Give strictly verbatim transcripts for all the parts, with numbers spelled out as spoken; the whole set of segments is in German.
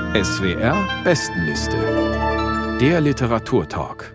S W R Bestenliste. Der Literaturtalk.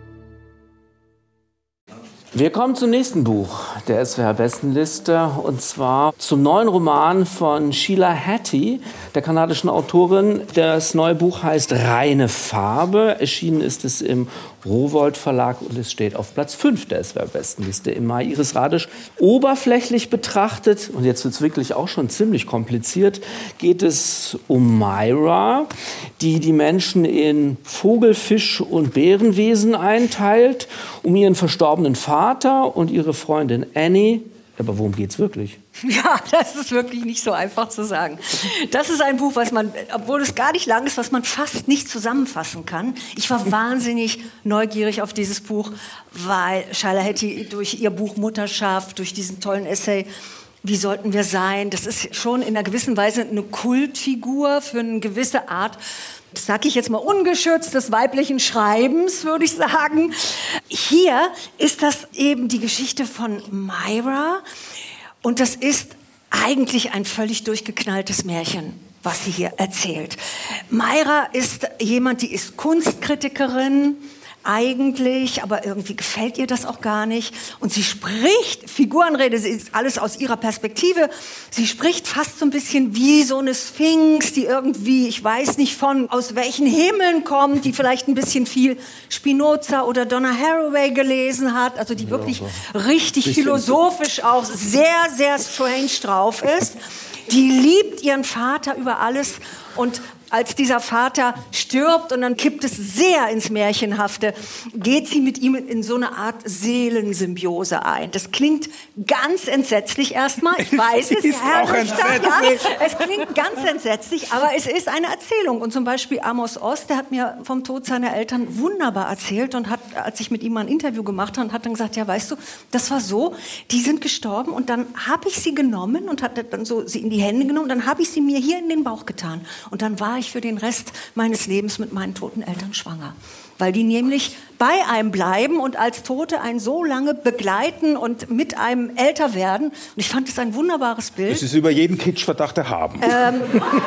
Wir kommen zum nächsten Buch der S W R-Bestenliste, und zwar zum neuen Roman von Sheila Heti, der kanadischen Autorin. Das neue Buch heißt Reine Farbe. Erschienen ist es im Rowohlt Verlag und es steht auf Platz fünf der S W R-Bestenliste im Mai. Iris Radisch. Oberflächlich betrachtet, und jetzt wird es wirklich auch schon ziemlich kompliziert, geht es um Myra, die die Menschen in Vogel-, Fisch- und Bärenwesen einteilt, um ihren verstorbenen Vater und ihre Freundin Annie. Aber worum geht's wirklich? Ja, das ist wirklich nicht so einfach zu sagen. Das ist ein Buch, was man, obwohl es gar nicht lang ist, was man fast nicht zusammenfassen kann. Ich war wahnsinnig neugierig auf dieses Buch, weil Sheila Heti durch ihr Buch Mutterschaft, durch diesen tollen Essay Wie sollten wir sein? Das ist schon in einer gewissen Weise eine Kultfigur für eine gewisse Art, das sage ich jetzt mal, ungeschützt des weiblichen Schreibens, würde ich sagen. Hier ist das eben die Geschichte von Myra. Und das ist eigentlich ein völlig durchgeknalltes Märchen, was sie hier erzählt. Myra ist jemand, die ist Kunstkritikerin, eigentlich, aber irgendwie gefällt ihr das auch gar nicht. Und sie spricht, Figurenrede, sie ist alles aus ihrer Perspektive, sie spricht fast so ein bisschen wie so eine Sphinx, die irgendwie, ich weiß nicht von, aus welchen Himmeln kommt, die vielleicht ein bisschen viel Spinoza oder Donna Haraway gelesen hat, also die wirklich ja, so richtig philosophisch auch sehr, sehr strange drauf ist. Die liebt ihren Vater über alles, und als dieser Vater stirbt und dann kippt es sehr ins Märchenhafte, geht sie mit ihm in so eine Art Seelensymbiose ein. Das klingt ganz entsetzlich erstmal. Ich weiß es, ist Herr auch Richter, ja, es klingt ganz entsetzlich, aber es ist eine Erzählung. Und zum Beispiel Amos Oz, der hat mir vom Tod seiner Eltern wunderbar erzählt und hat, als ich mit ihm mal ein Interview gemacht habe, hat dann gesagt, ja, weißt du, das war so, die sind gestorben und dann habe ich sie genommen und hatte dann so sie in die Hände genommen, dann habe ich sie mir hier in den Bauch getan und dann war ich für den Rest meines Lebens mit meinen toten Eltern schwanger. Weil die nämlich bei einem bleiben und als Tote einen so lange begleiten und mit einem älter werden. Und ich fand das ein wunderbares Bild. Es ist über jeden Kitschverdacht erhaben. Ähm,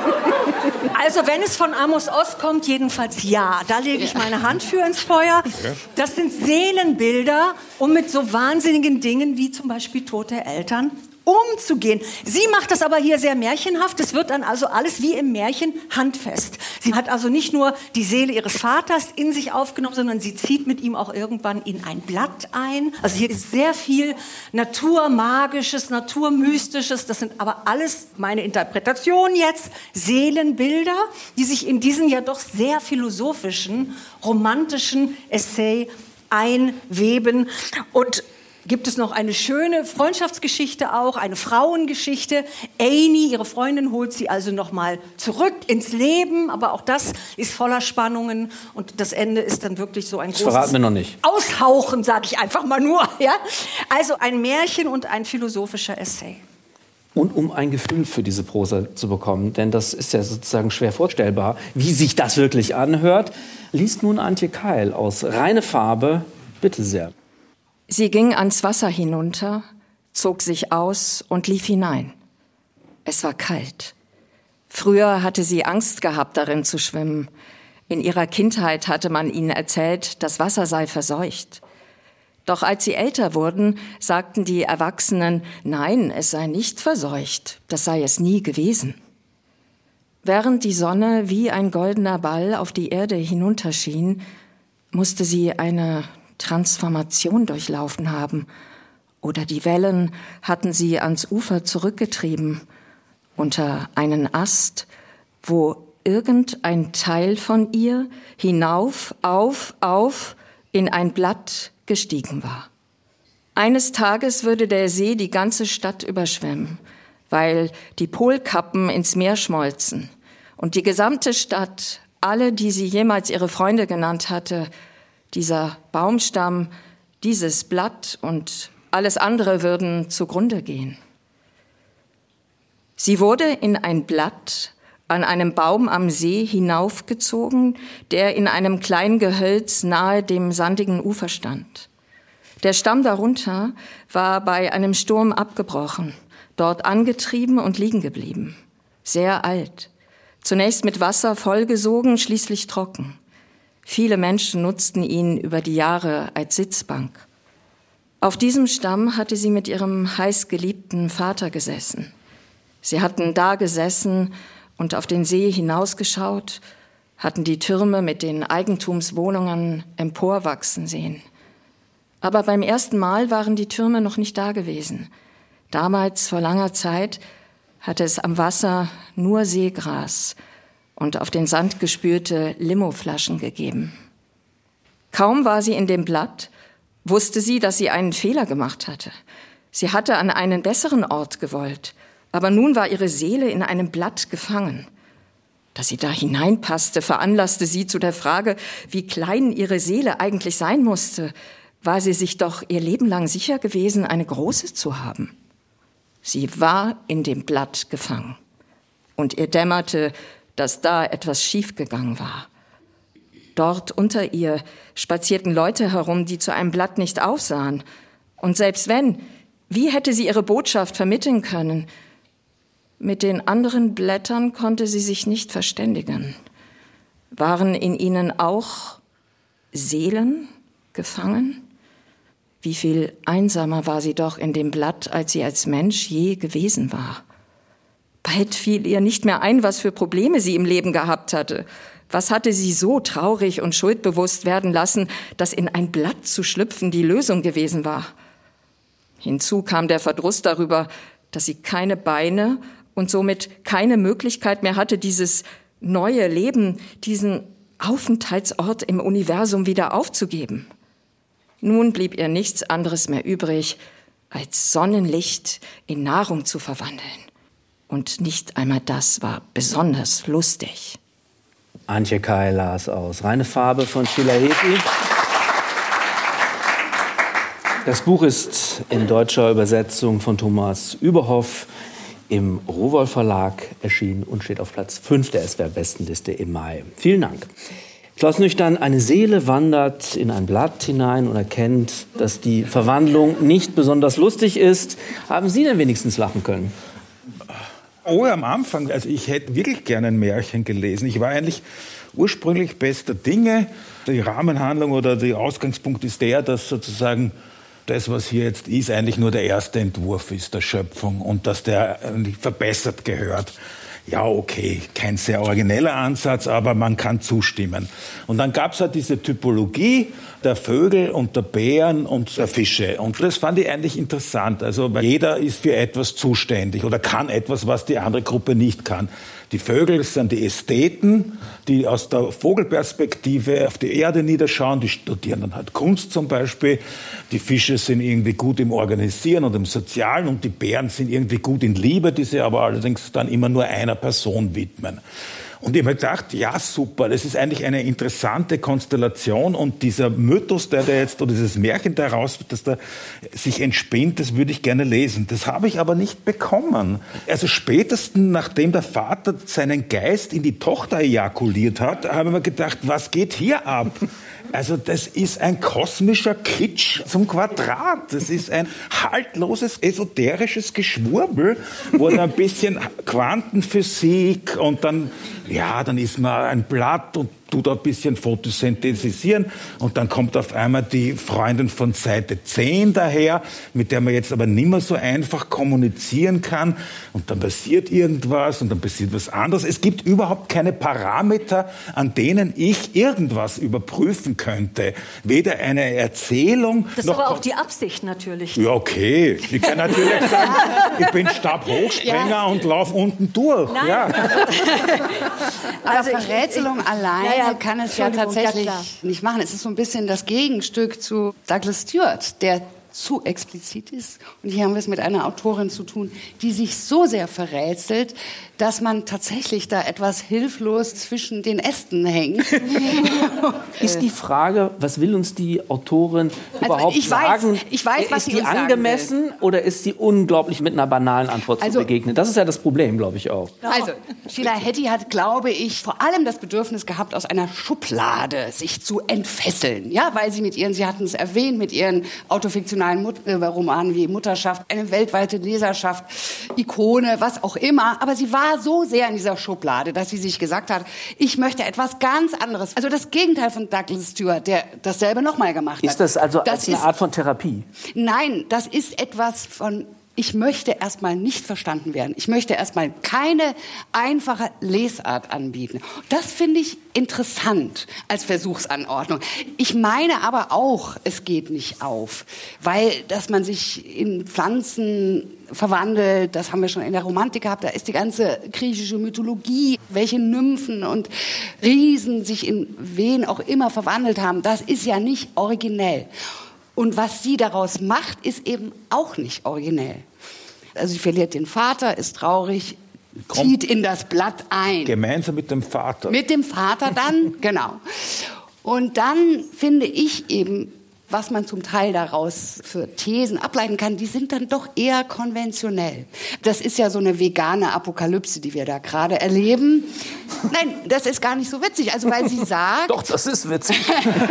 also wenn es von Amos Oz kommt, jedenfalls ja. Da lege ich meine Hand für ins Feuer. Das sind Seelenbilder, um mit so wahnsinnigen Dingen wie zum Beispiel tote Eltern umzugehen. Sie macht das aber hier sehr märchenhaft. Es wird dann also alles wie im Märchen handfest. Sie hat also nicht nur die Seele ihres Vaters in sich aufgenommen, sondern sie zieht mit ihm auch irgendwann in ein Blatt ein. Also hier ist sehr viel Naturmagisches, Naturmystisches. Das sind aber alles, meine Interpretation jetzt, Seelenbilder, die sich in diesen ja doch sehr philosophischen, romantischen Essay einweben. Und gibt es noch eine schöne Freundschaftsgeschichte auch, eine Frauengeschichte. Annie, ihre Freundin, holt sie also noch mal zurück ins Leben, aber auch das ist voller Spannungen und das Ende ist dann wirklich so ein das verraten wir noch nicht. Aushauchen, sage ich einfach mal nur. Ja? Also ein Märchen und ein philosophischer Essay. Und um ein Gefühl für diese Prosa zu bekommen, denn das ist ja sozusagen schwer vorstellbar, wie sich das wirklich anhört, liest nun Antje Keil aus Reine Farbe. Bitte sehr. Sie ging ans Wasser hinunter, zog sich aus und lief hinein. Es war kalt. Früher hatte sie Angst gehabt, darin zu schwimmen. In ihrer Kindheit hatte man ihnen erzählt, das Wasser sei verseucht. Doch als sie älter wurden, sagten die Erwachsenen, nein, es sei nicht verseucht, das sei es nie gewesen. Während die Sonne wie ein goldener Ball auf die Erde hinunterschien, musste sie eine Transformation durchlaufen haben. Oder die Wellen hatten sie ans Ufer zurückgetrieben, unter einen Ast, wo irgendein Teil von ihr hinauf, auf, auf in ein Blatt gestiegen war. Eines Tages würde der See die ganze Stadt überschwemmen, weil die Polkappen ins Meer schmolzen und die gesamte Stadt, alle, die sie jemals ihre Freunde genannt hatte, dieser Baumstamm, dieses Blatt und alles andere würden zugrunde gehen. Sie wurde in ein Blatt an einem Baum am See hinaufgezogen, der in einem kleinen Gehölz nahe dem sandigen Ufer stand. Der Stamm darunter war bei einem Sturm abgebrochen, dort angetrieben und liegen geblieben. Sehr alt, Zunächst mit Wasser vollgesogen, schließlich trocken. Viele Menschen nutzten ihn über die Jahre als Sitzbank. Auf diesem Stamm hatte sie mit ihrem heißgeliebten Vater gesessen. Sie hatten da gesessen und auf den See hinausgeschaut, hatten die Türme mit den Eigentumswohnungen emporwachsen sehen. Aber beim ersten Mal waren die Türme noch nicht da gewesen. Damals, vor langer Zeit, hatte es am Wasser nur Seegras und auf den Sand gespülte Limoflaschen gegeben. Kaum war sie in dem Blatt, wusste sie, dass sie einen Fehler gemacht hatte. Sie hatte an einen besseren Ort gewollt, aber nun war ihre Seele in einem Blatt gefangen. Dass sie da hineinpasste, veranlasste sie zu der Frage, wie klein ihre Seele eigentlich sein musste. War sie sich doch ihr Leben lang sicher gewesen, eine große zu haben? Sie war in dem Blatt gefangen. Und ihr dämmerte, dass da etwas schiefgegangen war. Dort unter ihr spazierten Leute herum, die zu einem Blatt nicht aufsahen. Und selbst wenn, wie hätte sie ihre Botschaft vermitteln können? Mit den anderen Blättern konnte sie sich nicht verständigen. Waren in ihnen auch Seelen gefangen? Wie viel einsamer war sie doch in dem Blatt, als sie als Mensch je gewesen war. Bald fiel ihr nicht mehr ein, was für Probleme sie im Leben gehabt hatte. Was hatte sie so traurig und schuldbewusst werden lassen, dass in ein Blatt zu schlüpfen die Lösung gewesen war? Hinzu kam der Verdruss darüber, dass sie keine Beine und somit keine Möglichkeit mehr hatte, dieses neue Leben, diesen Aufenthaltsort im Universum wieder aufzugeben. Nun blieb ihr nichts anderes mehr übrig, als Sonnenlicht in Nahrung zu verwandeln. Und nicht einmal das war besonders lustig. Antje Kai las aus Reine Farbe von Sheila Heti. Das Buch ist in deutscher Übersetzung von Thomas Überhoff im Rowohlt Verlag erschienen und steht auf Platz fünf der S W R-Bestenliste im Mai. Vielen Dank. Klaus Nüchtern, eine Seele wandert in ein Blatt hinein und erkennt, dass die Verwandlung nicht besonders lustig ist. Haben Sie denn wenigstens lachen können? Oh, am Anfang. Also ich hätte wirklich gerne ein Märchen gelesen. Ich war eigentlich ursprünglich bester Dinge. Die Rahmenhandlung oder der Ausgangspunkt ist der, dass sozusagen das, was hier jetzt ist, eigentlich nur der erste Entwurf ist der Schöpfung und dass der verbessert gehört. Ja, okay, kein sehr origineller Ansatz, aber man kann zustimmen. Und dann gab es halt diese Typologie der Vögel und der Bären und der Fische. Und das fand ich eigentlich interessant. Also weil jeder ist für etwas zuständig oder kann etwas, was die andere Gruppe nicht kann. Die Vögel sind die Ästheten, die aus der Vogelperspektive auf die Erde niederschauen. Die studieren dann halt Kunst zum Beispiel. Die Fische sind irgendwie gut im Organisieren und im Sozialen. Und die Bären sind irgendwie gut in Liebe, die sie aber allerdings dann immer nur einer Person widmen. Und ich habe mir gedacht, ja super, das ist eigentlich eine interessante Konstellation und dieser Mythos, der da jetzt, oder dieses Märchen daraus, das da sich entspinnt, das würde ich gerne lesen. Das habe ich aber nicht bekommen. Also spätestens nachdem der Vater seinen Geist in die Tochter ejakuliert hat, habe ich mir gedacht, was geht hier ab? Also das ist ein kosmischer Kitsch zum Quadrat. Das ist ein haltloses, esoterisches Geschwurbel, wo dann ein bisschen Quantenphysik und dann, ja, dann ist man ein Blatt und tut ein bisschen photosynthesieren und dann kommt auf einmal die Freundin von Seite zehn daher, mit der man jetzt aber nicht mehr so einfach kommunizieren kann und dann passiert irgendwas und dann passiert was anderes. Es gibt überhaupt keine Parameter, an denen ich irgendwas überprüfen könnte. Weder eine Erzählung Das ist noch... aber auch die Absicht natürlich. Ja, okay. Ich kann natürlich sagen, ich bin Stabhochspringer ja. und laufe unten durch. Nein. Ja. Also Verrätselung allein ja, ja, kann es ja tatsächlich ja, nicht machen. Es ist so ein bisschen das Gegenstück zu Douglas Stewart, der zu explizit ist. Und hier haben wir es mit einer Autorin zu tun, die sich so sehr verrätselt, dass man tatsächlich da etwas hilflos zwischen den Ästen hängt. Ist die Frage, was will uns die Autorin also überhaupt ich weiß, sagen? Ich weiß, was ist sie die uns angemessen sagen will. Oder ist sie unglaublich mit einer banalen Antwort also, zu begegnen? Das ist ja das Problem, glaube ich auch. Also, Sheila Heti hat, glaube ich, vor allem das Bedürfnis gehabt, aus einer Schublade sich zu entfesseln. Ja, weil sie mit ihren, Sie hatten es erwähnt, mit ihren autofiktionalen internationalen Mut- äh, Romanen wie Mutterschaft, eine weltweite Leserschaft, Ikone, was auch immer. Aber sie war so sehr in dieser Schublade, dass sie sich gesagt hat, ich möchte etwas ganz anderes. Also das Gegenteil von Douglas Stewart, der dasselbe nochmal gemacht hat. Ist das also das als eine ist, Art von Therapie? Nein, das ist etwas von... Ich möchte erstmal nicht verstanden werden. Ich möchte erstmal keine einfache Lesart anbieten. Das finde ich interessant als Versuchsanordnung. Ich meine aber auch, es geht nicht auf, weil dass man sich in Pflanzen verwandelt, das haben wir schon in der Romantik gehabt, da ist die ganze griechische Mythologie, welche Nymphen und Riesen sich in wen auch immer verwandelt haben, das ist ja nicht originell. Und was sie daraus macht, ist eben auch nicht originell. Also sie verliert den Vater, ist traurig, Kommt zieht in das Blatt ein. Gemeinsam mit dem Vater. Mit dem Vater dann, genau. Und dann finde ich eben, was man zum Teil daraus für Thesen ableiten kann, die sind dann doch eher konventionell. Das ist ja so eine vegane Apokalypse, die wir da gerade erleben. Nein, das ist gar nicht so witzig. Also weil sie sagt... Doch, das ist witzig.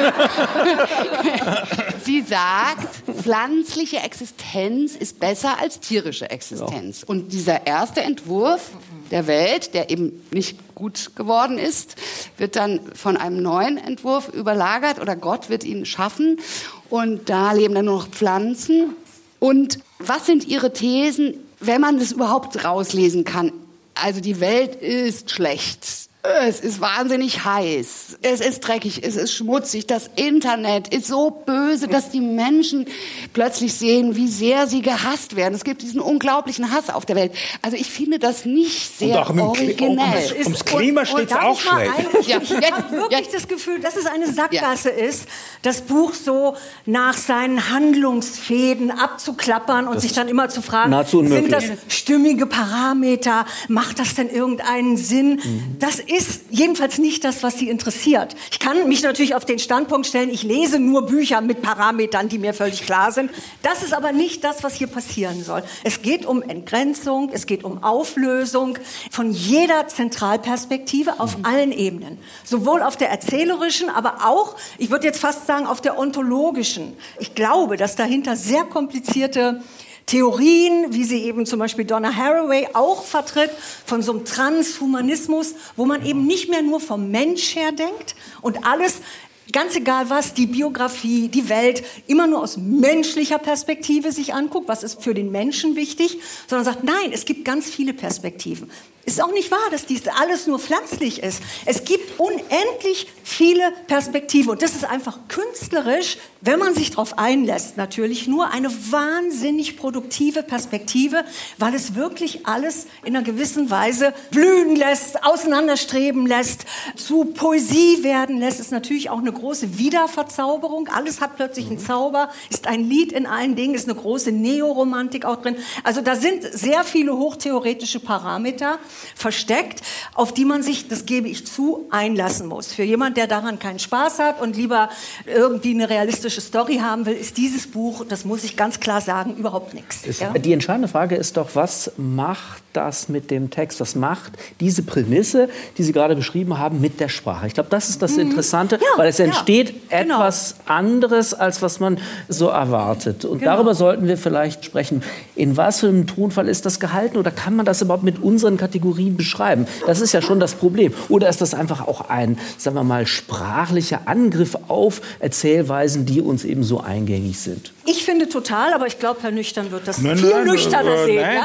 Sie sagt, pflanzliche Existenz ist besser als tierische Existenz. Ja. Und dieser erste Entwurf der Welt, der eben nicht gut geworden ist, wird dann von einem neuen Entwurf überlagert oder Gott wird ihn schaffen. Und da leben dann nur noch Pflanzen. Und was sind ihre Thesen, wenn man das überhaupt rauslesen kann? Also die Welt ist schlecht. Es ist wahnsinnig heiß, es ist dreckig, es ist schmutzig, das Internet ist so böse, dass die Menschen plötzlich sehen, wie sehr sie gehasst werden. Es gibt diesen unglaublichen Hass auf der Welt. Also ich finde das nicht sehr und auch originell. Ums, ums Klima steht es auch schlecht. Ja, ich habe wirklich jetzt. das Gefühl, dass es eine Sackgasse ja. ist, das Buch so nach seinen Handlungsfäden abzuklappern und das sich dann immer zu fragen, sind das stimmige Parameter, macht das denn irgendeinen Sinn? Mhm. Das ist jedenfalls nicht das, was sie interessiert. Ich kann mich natürlich auf den Standpunkt stellen, ich lese nur Bücher mit Parametern, die mir völlig klar sind. Das ist aber nicht das, was hier passieren soll. Es geht um Entgrenzung, es geht um Auflösung von jeder Zentralperspektive auf allen Ebenen. Sowohl auf der erzählerischen, aber auch, ich würde jetzt fast sagen, auf der ontologischen. Ich glaube, dass dahinter sehr komplizierte Theorien, wie sie eben zum Beispiel Donna Haraway auch vertritt, von so einem Transhumanismus, wo man eben nicht mehr nur vom Mensch her denkt und alles, ganz egal was, die Biografie, die Welt, immer nur aus menschlicher Perspektive sich anguckt, was ist für den Menschen wichtig, sondern sagt, nein, es gibt ganz viele Perspektiven. Es ist auch nicht wahr, dass dies alles nur pflanzlich ist. Es gibt unendlich viele Perspektiven. Und das ist einfach künstlerisch, wenn man sich darauf einlässt, natürlich nur eine wahnsinnig produktive Perspektive, weil es wirklich alles in einer gewissen Weise blühen lässt, auseinanderstreben lässt, zu Poesie werden lässt. Es ist natürlich auch eine große Wiederverzauberung. Alles hat plötzlich einen Zauber, ist ein Lied in allen Dingen, ist eine große Neoromantik auch drin. Also da sind sehr viele hochtheoretische Parameter versteckt, auf die man sich, das gebe ich zu, einlassen muss. Für jemand, der daran keinen Spaß hat und lieber irgendwie eine realistische Story haben will, ist dieses Buch, das muss ich ganz klar sagen, überhaupt nichts. Ja? Die entscheidende Frage ist doch, was macht das mit dem Text? Was macht diese Prämisse, die Sie gerade beschrieben haben, mit der Sprache? Ich glaube, das ist das Interessante, ja, weil es entsteht ja, genau. etwas anderes, als was man so erwartet. Und genau. darüber sollten wir vielleicht sprechen. In was für einem Tonfall ist das gehalten oder kann man das überhaupt mit unseren Kategorien beschreiben? Das ist ja schon das Problem. Oder ist das einfach auch ein, sagen wir mal, sprachlicher Angriff auf Erzählweisen, die uns eben so eingängig sind? Ich finde total, aber ich glaube, Herr Nüchtern wird das nein, viel nein, nüchterner äh, sehen. Nein,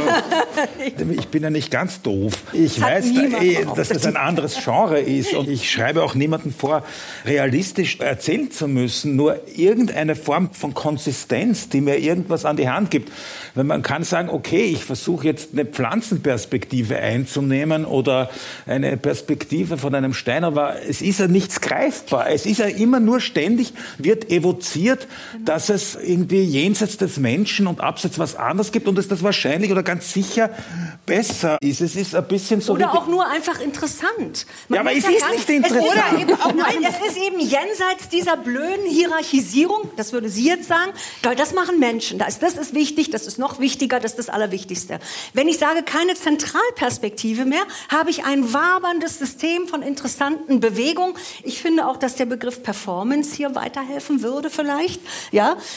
Ja? äh, ich bin ja nicht ganz doof. Ich das weiß, äh, dass das ein anderes Genre ist und ich schreibe auch niemandem vor, realistisch erzählen zu müssen, nur irgendeine Form von Konsistenz, die mir irgendwas an die Hand gibt. Wenn man kann sagen, okay, ich versuche jetzt eine Pflanzenperspektive einzunehmen oder eine Perspektive von einem Stein, aber es ist ja nichts greifbar. Es ist ja immer nur ständig, wird evoziert, dass es irgendwie jenseits des Menschen und abseits was anderes gibt und es das wahrscheinlich oder ganz sicher besser ist. Es ist ein bisschen so... Oder auch nur einfach interessant. Man ja, aber es ja ist nicht interessant. Es, oder eben auch, nein, es ist eben jenseits dieser blöden Hierarchisierung, das würde sie jetzt sagen, weil das machen Menschen. Das ist wichtig, das ist noch wichtiger, das ist das Allerwichtigste. Wenn ich sage, keine Zentralperspektive mehr, habe ich ein waberndes System von interessanten Bewegungen. Ich finde auch, dass der Begriff Performance hier weiterhelfen würde vielleicht. Ja?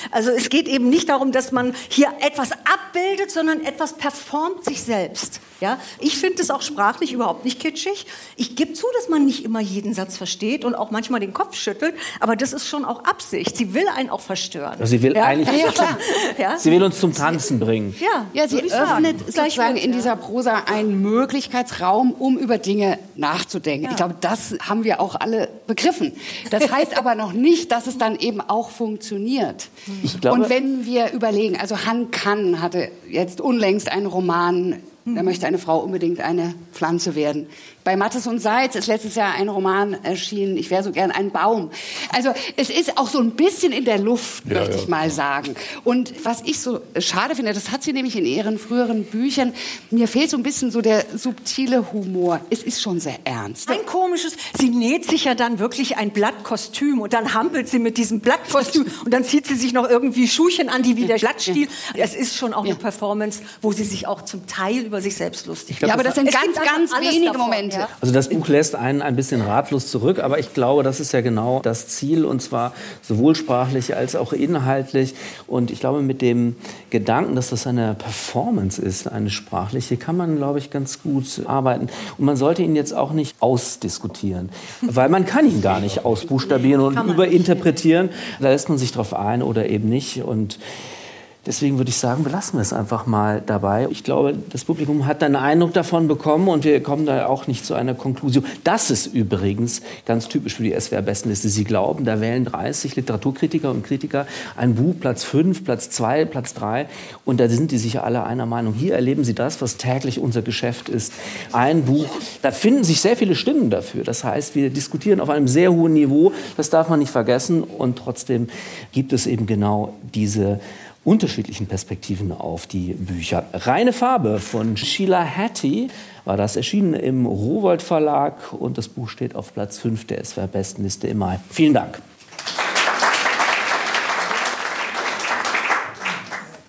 Also es geht eben nicht darum, dass man hier etwas abbildet, sondern etwas performt sich selbst. Ja? Ich finde es auch sprachlich überhaupt nicht kitschig. Ich gebe zu, dass man nicht immer jeden Satz versteht und auch manchmal den Kopf schüttelt, aber das ist schon auch Absicht. Sie will einen auch verstören. Also sie will ja? eigentlich, ja, klar. Ja? Sie will uns zum Tanzen bringen. Ja, ja sie öffnet sozusagen in dieser Prosa einen Möglichkeitsraum, um über Dinge nachzudenken. Ja. Ich glaube, das haben wir auch alle begriffen. Das heißt aber noch nicht, dass es dann eben auch funktioniert. Ich glaube, und wenn wir überlegen, also Han Kan hatte jetzt unlängst einen Roman, da möchte eine Frau unbedingt eine Pflanze werden. Bei Mattes und Seitz ist letztes Jahr ein Roman erschienen, ich wäre so gern ein Baum. Also es ist auch so ein bisschen in der Luft, ja, möchte ja. ich mal sagen. Und was ich so schade finde, das hat sie nämlich in ihren früheren Büchern, mir fehlt so ein bisschen so der subtile Humor. Es ist schon sehr ernst. Ein komisches, sie näht sich ja dann wirklich ein Blattkostüm und dann hampelt sie mit diesem Blattkostüm und dann zieht sie sich noch irgendwie Schuhchen an, die wie der Blattstiel. Ja. Es ist schon auch ja. eine Performance, wo sie sich auch zum Teil über sich selbst lustig macht. Ja, aber das sind ganz, ganz wenige davon, Momente. Ja? Also das Buch lässt einen ein bisschen ratlos zurück, aber ich glaube, das ist ja genau das Ziel, und zwar sowohl sprachlich als auch inhaltlich. Und ich glaube, mit dem Gedanken, dass das eine Performance ist, eine sprachliche, kann man, glaube ich, ganz gut arbeiten. Und man sollte ihn jetzt auch nicht ausdiskutieren, weil man kann ihn gar nicht ausbuchstabieren und überinterpretieren. Da lässt man sich drauf ein oder eben nicht. Und deswegen würde ich sagen, belassen wir es einfach mal dabei. Ich glaube, das Publikum hat einen Eindruck davon bekommen und wir kommen da auch nicht zu einer Konklusion. Das ist übrigens ganz typisch für die S W R-Bestenliste. Sie glauben, da wählen dreißig Literaturkritiker und Kritiker ein Buch, Platz fünf, Platz zwei, Platz drei, und da sind die sicher alle einer Meinung. Hier erleben Sie das, was täglich unser Geschäft ist. Ein Buch, da finden sich sehr viele Stimmen dafür. Das heißt, wir diskutieren auf einem sehr hohen Niveau, das darf man nicht vergessen, und trotzdem gibt es eben genau diese unterschiedlichen Perspektiven auf die Bücher. Reine Farbe von Sheila Heti war das, erschienen im Rowohlt Verlag, und das Buch steht auf Platz fünf der S W R-Bestenliste im Mai. Vielen Dank.